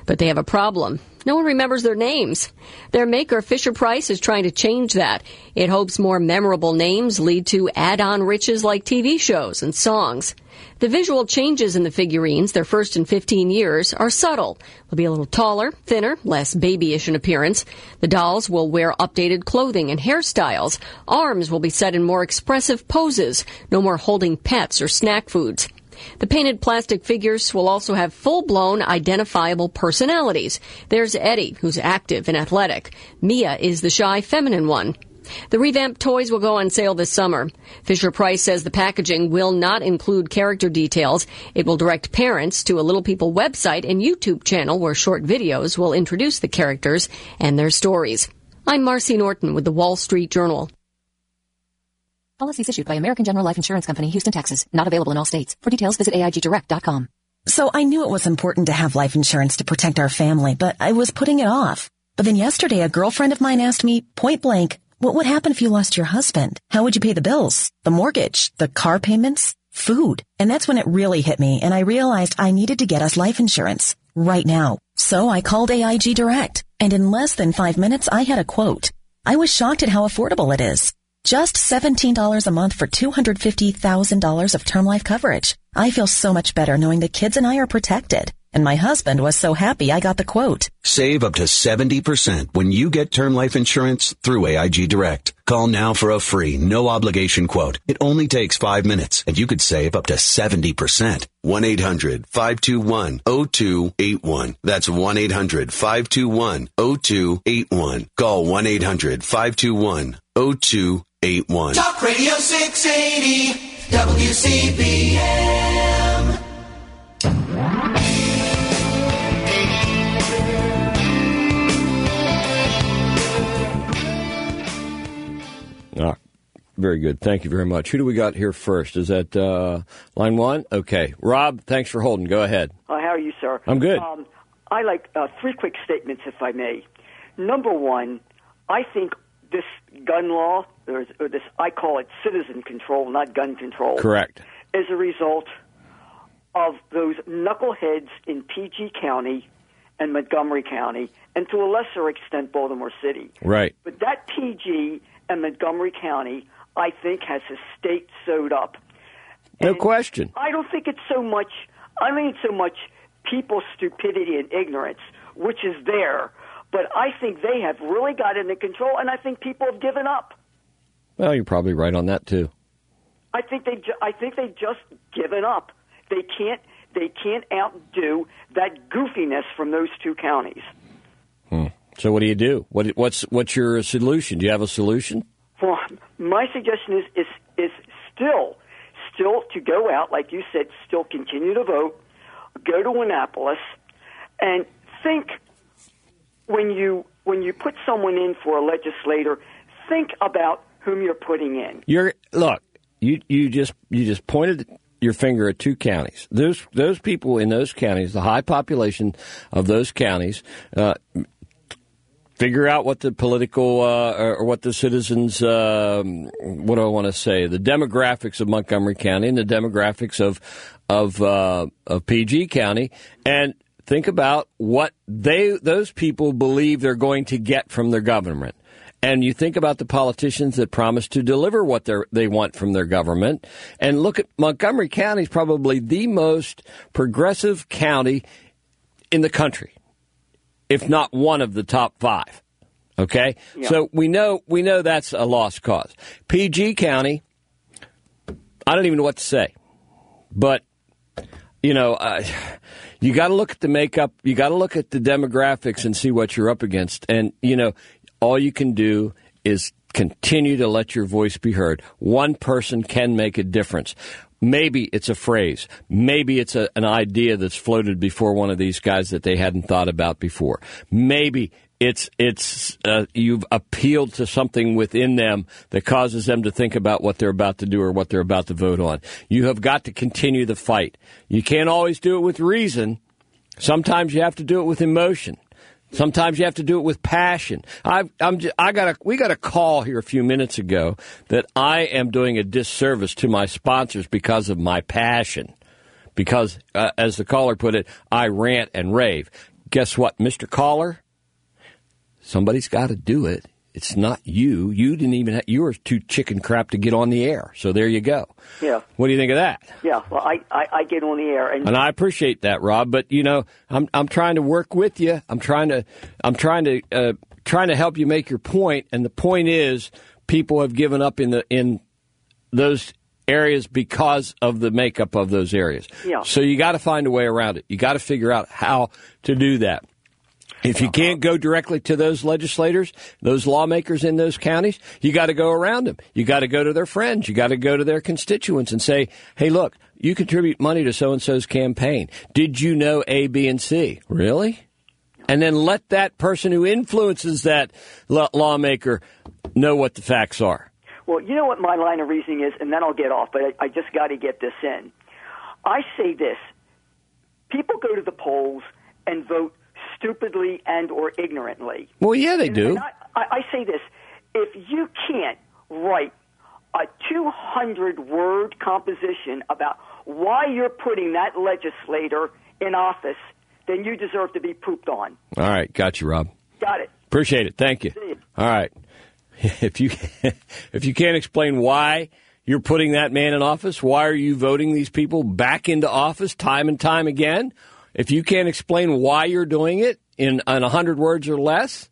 But they have a problem. No one remembers their names. Their maker, Fisher-Price, is trying to change that. It hopes more memorable names lead to add-on riches like T V shows and songs. The visual changes in the figurines, their first in fifteen years, are subtle. They'll be a little taller, thinner, less babyish in appearance. The dolls will wear updated clothing and hairstyles. Arms will be set in more expressive poses. No more holding pets or snack foods. The painted plastic figures will also have full-blown identifiable personalities. There's Eddie, who's active and athletic. Mia is the shy, feminine one. The revamped toys will go on sale this summer. Fisher-Price says the packaging will not include character details. It will direct parents to a Little People website and YouTube channel where short videos will introduce the characters and their stories. I'm Marcy Norton with the Wall Street Journal. Policies issued by American General Life Insurance Company, Houston, Texas. Not available in all states. For details, visit A I G direct dot com. So I knew it was important to have life insurance to protect our family, but I was putting it off. But then yesterday, a girlfriend of mine asked me, point blank, what would happen if you lost your husband? How would you pay the bills, the mortgage, the car payments, food? And that's when it really hit me, and I realized I needed to get us life insurance right now. So I called A I G Direct, and in less than five minutes, I had a quote. I was shocked at how affordable it is. Just seventeen dollars a month for two hundred fifty thousand dollars of term life coverage. I feel so much better knowing the kids and I are protected. And my husband was so happy I got the quote. Save up to seventy percent when you get term life insurance through A I G Direct. Call now for a free, no-obligation quote. It only takes five minutes, and you could save up to seventy percent. one eight hundred five two one oh two eight one. That's one eight hundred five two one oh two eight one. Call one eight hundred five two one oh two eight one. Talk Radio six eighty, W C B M. Ah, very good. Thank you very much. Who do we got here first? Is that uh, line one? Okay. Rob, thanks for holding. Go ahead. Uh, how are you, sir? I'm good. Um, I like uh, three quick statements, if I may. Number one, I think this gun law, or this, I call it citizen control, not gun control. Correct. Is a result of those knuckleheads in P G County and Montgomery County, and to a lesser extent, Baltimore City. Right. But that P G and Montgomery County, I think, has a state sewed up. No And question. I don't think it's so much, I mean, so much people's stupidity and ignorance, which is there, but I think they have really got it under control, and I think people have given up. Well, you're probably right on that, too. I think they, ju- I think they've just given up. They can't, they can't outdo that goofiness from those two counties. Hmm. So what do you do? What, what's what's your solution? Do you have a solution? Well, my suggestion is, is is still still to go out, like you said, still continue to vote, go to Annapolis, and think when you when you put someone in for a legislator, think about whom you're putting in. You're look, you you just you just pointed your finger at two counties. Those those people in those counties, the high population of those counties. Uh, Figure out what the political uh, or what the citizens, uh, what do I want to say, the demographics of Montgomery County and the demographics of of, uh, of P G County, and think about what they those people believe they're going to get from their government. And you think about the politicians that promise to deliver what they they want from their government, and look at Montgomery County is probably the most progressive county in the country, if not one of the top five. Okay? Yeah. So we know we know that's a lost cause. P G County, I don't even know what to say. But, you know, uh, you got to look at the makeup, you got to look at the demographics and see what you're up against. And, you know, all you can do is continue to let your voice be heard. One person can make a difference. Maybe it's a phrase. Maybe it's a, an idea that's floated before one of these guys that they hadn't thought about before. Maybe it's it's uh, you've appealed to something within them that causes them to think about what they're about to do or what they're about to vote on. You have got to continue the fight. You can't always do it with reason. Sometimes you have to do it with emotion. Sometimes you have to do it with passion. I've, I'm, I got a, we got a call here a few minutes ago that I am doing a disservice to my sponsors because of my passion. Because, uh, as the caller put it, I rant and rave. guess what, Mister Caller? Somebody's got to do it. It's not you. You didn't even have, you were too chicken crap to get on the air. So there you go. Yeah. What do you think of that? Yeah. Well, I, I, I get on the air, and And I appreciate that, Rob. But you know, I'm I'm trying to work with you. I'm trying to I'm trying to uh, trying to help you make your point. And the point is, people have given up in the in those areas because of the makeup of those areas. Yeah. So you got to find a way around it. You got to figure out how to do that. If you can't go directly to those legislators, those lawmakers in those counties, you got to go around them. You got to go to their friends. You got to go to their constituents and say, hey, look, you contribute money to so-and-so's campaign. Did you know A, B, and C? Really? And then let that person who influences that law- lawmaker know what the facts are. Well, you know what my line of reasoning is, and then I'll get off, but I, I just got to get this in. I say this. People go to the polls and vote stupidly and or ignorantly. Well, yeah, they And- do. and I, I, I say this. If you can't write a two hundred word composition about why you're putting that legislator in office, then you deserve to be pooped on. All right. Got you, Rob. Got it. Appreciate it. Thank you. See you. All right. If you if you can't explain why you're putting that man in office, why are you voting these people back into office time and time again? If you can't explain why you're doing it in, in one hundred words or less,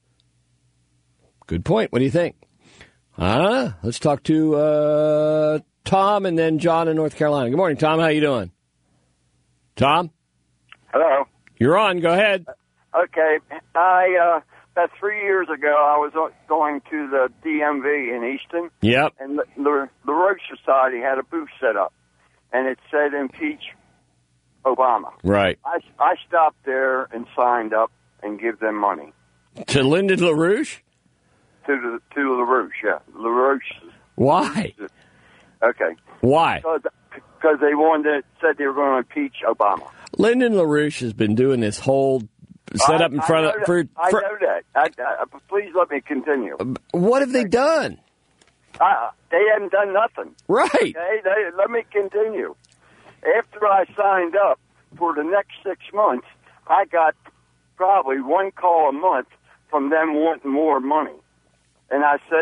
good point. What do you think? Uh, let's talk to uh, Tom and then John in North Carolina. Good morning, Tom. How you doing? Tom? Hello. You're on. Go ahead. Okay. I, uh, about three years ago, I was uh, going to the D M V in Easton. Yep. And the, the, the Rogue Society had a booth set up, and it said impeach Obama. Right. I, I stopped there and signed up and give them money. To Lyndon LaRouche? To the to LaRouche, yeah. LaRouche. Why? Okay. Why? Because they wanted, said they were going to impeach Obama. Lyndon LaRouche has been doing this whole set up in I- front I of... know For, that. I for- know that. I, I, please let me continue. What have they done? Uh, they haven't done nothing. Right. Okay, they, let me continue. After I signed up for the next six months, I got probably one call a month from them wanting more money. And I said...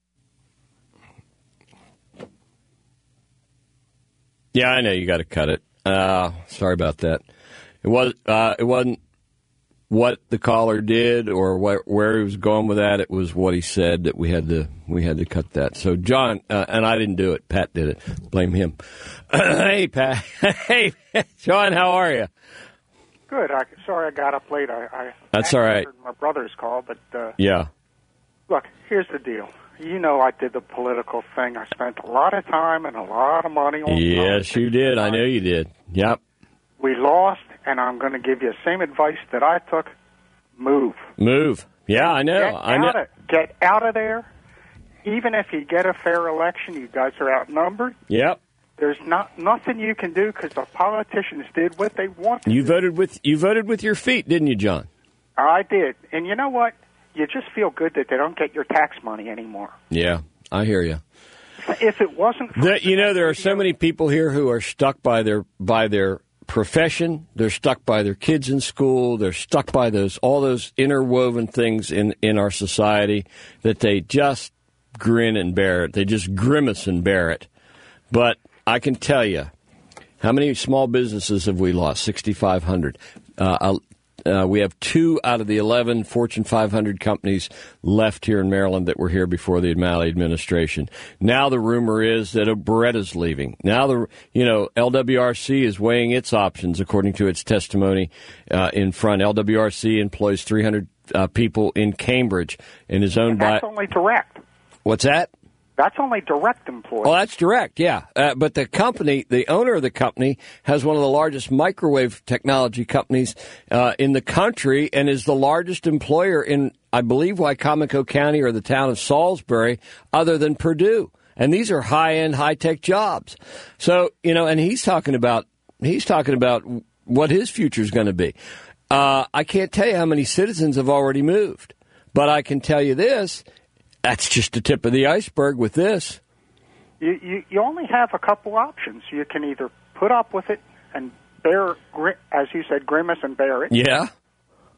Yeah, I know you got to cut it. Uh, sorry about that. It was uh, it wasn't what the caller did or wh- where he was going with that. It was what he said that we had to we had to cut that. So John uh, and I didn't do it. Pat did it. Blame him. Hey Pat. Hey John, how are you? Good. I, sorry I got up late. I, I That's all right. answered my brother's call, but uh, Yeah. look, here's the deal. You know I did the political thing. I spent a lot of time and a lot of money on Yes, you did. I know you did. Yep. We lost, and I'm going to give you the same advice that I took. Move. Move. Yeah, I know. Get I know. out of, get out of there. Even if you get a fair election, you guys are outnumbered. Yep. There's not nothing you can do because the politicians did what they wanted. You voted with you voted with your feet, didn't you, John? I did. And you know what? You just feel good that they don't get your tax money anymore. Yeah, I hear you. If it wasn't for The, you know, there are so many people here who are stuck by their by their profession. They're stuck by their kids in school. They're stuck by those all those interwoven things in, in our society that they just grin and bear it. They just grimace and bear it. But I can tell you, how many small businesses have we lost? sixty-five hundred. Uh, Uh, we have two out of the eleven Fortune five hundred companies left here in Maryland that were here before the O'Malley administration. Now the rumor is that Beretta's leaving. Now the you know L W R C is weighing its options according to its testimony uh, in front. L W R C employs three hundred uh, people in Cambridge and is owned That's by. only direct. What's that? That's only direct employees. Oh, that's direct, yeah. Uh, but the company, the owner of the company, has one of the largest microwave technology companies uh, in the country and is the largest employer in, I believe, Wycomico County or the town of Salisbury, other than Purdue. And these are high-end, high-tech jobs. So, you know, and he's talking about he's talking about what his future is going to be. Uh, I can't tell you how many citizens have already moved, but I can tell you this. That's just the tip of the iceberg with this. You, you you only have a couple options. You can either put up with it and bear, gri- as you said, grimace and bear it. Yeah.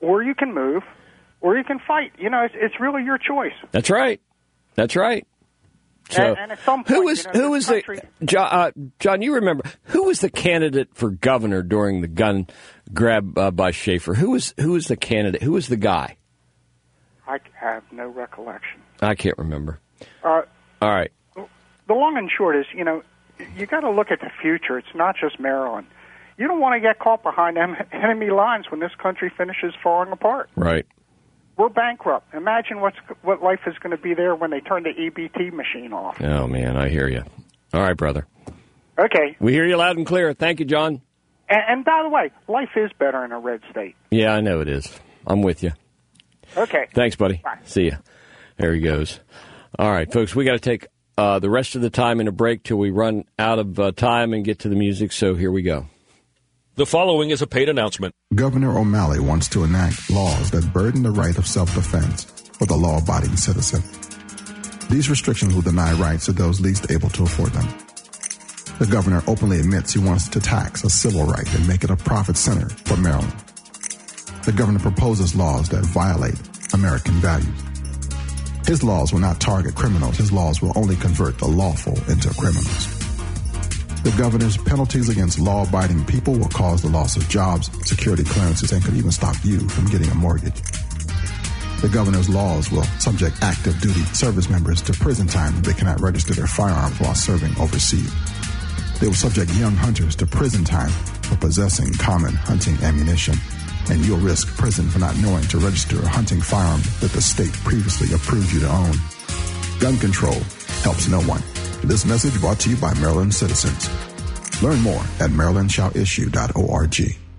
or you can move, or you can fight. You know, it's, it's really your choice. That's right. That's right. So, and, and at some point, who was you know, who was country, the John, uh, John? You remember who was the candidate for governor during the gun grab uh, by Schaefer? Who was who was the candidate? Who was the guy? I have no recollection. I can't remember. Uh, All right. The long and short is, you know, you got to look at the future. It's not just Maryland. You don't want to get caught behind em- enemy lines when this country finishes falling apart. Right. We're bankrupt. Imagine what's what life is going to be there when they turn the E B T machine off. Oh, man, I hear you. All right, brother. Okay. We hear you loud and clear. Thank you, John. And, and by the way, life is better in a red state. Yeah, I know it is. I'm with you. Okay. Thanks, buddy. Bye. See ya. There he goes. All right, folks, we got to take uh, the rest of the time in a break till we run out of uh, time and get to the music, so here we go. The following is a paid announcement. Governor O'Malley wants to enact laws that burden the right of self-defense for the law-abiding citizen. These restrictions will deny rights to those least able to afford them. The governor openly admits he wants to tax a civil right and make it a profit center for Maryland. The governor proposes laws that violate American values. His laws will not target criminals. His laws will only convert the lawful into criminals. The governor's penalties against law-abiding people will cause the loss of jobs, security clearances, and could even stop you from getting a mortgage. The governor's laws will subject active duty service members to prison time if they cannot register their firearms while serving overseas. They will subject young hunters to prison time for possessing common hunting ammunition, and you'll risk prison for not knowing to register a hunting firearm that the state previously approved you to own. Gun control helps no one. This message brought to you by Maryland citizens. Learn more at maryland shall issue dot org.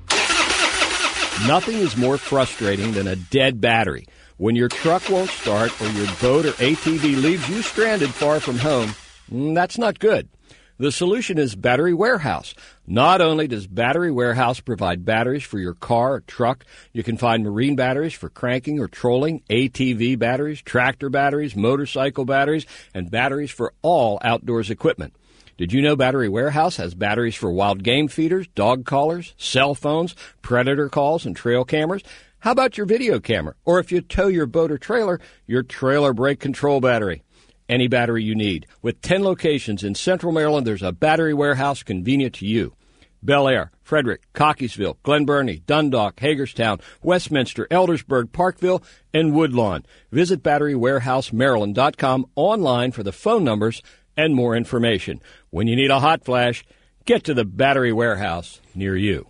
Nothing is more frustrating than a dead battery. When your truck won't start or your boat or A T V leaves you stranded far from home, that's not good. The solution is Battery Warehouse. Not only does Battery Warehouse provide batteries for your car or truck, you can find marine batteries for cranking or trolling, A T V batteries, tractor batteries, motorcycle batteries, and batteries for all outdoors equipment. Did you know Battery Warehouse has batteries for wild game feeders, dog collars, cell phones, predator calls, and trail cameras? How about your video camera? Or if you tow your boat or trailer, your trailer brake control battery. Any battery you need. With ten locations in Central Maryland, there's a Battery Warehouse convenient to you. Bel Air, Frederick, Cockeysville, Glen Burnie, Dundalk, Hagerstown, Westminster, Eldersburg, Parkville, and Woodlawn. Visit battery warehouse maryland dot com online for the phone numbers and more information. When you need a hot flash, get to the Battery Warehouse near you.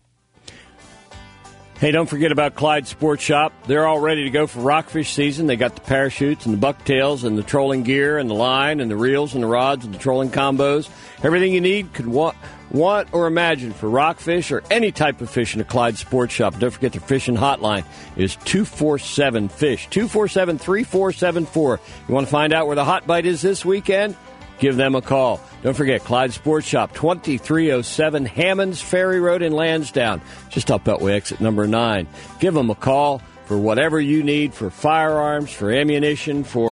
Hey, don't forget about Clyde Sports Shop. They're all ready to go for rockfish season. They got the parachutes and the bucktails and the trolling gear and the line and the reels and the rods and the trolling combos. Everything you need could want, want or imagine for rockfish or any type of fish in a Clyde Sports Shop. Don't forget their fishing hotline is two four seven fish, two four seven, three four seven four. You want to find out where the hot bite is this weekend? Give them a call. Don't forget, Clyde Sports Shop, twenty-three oh seven Hammonds Ferry Road in Lansdowne, just up Beltway exit number nine. Give them a call for whatever you need for firearms, for ammunition, for